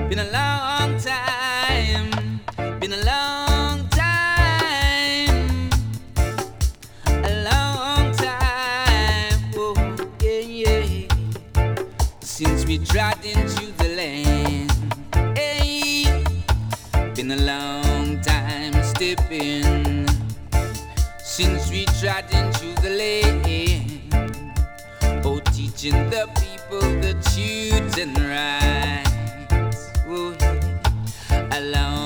Been a long time, been a long time, a long time, oh yeah, yeah, since we trod into the land. Hey, been a long time stepping, since we trod into the land. Oh, teaching the people the truth and rights. Oh, yeah. Along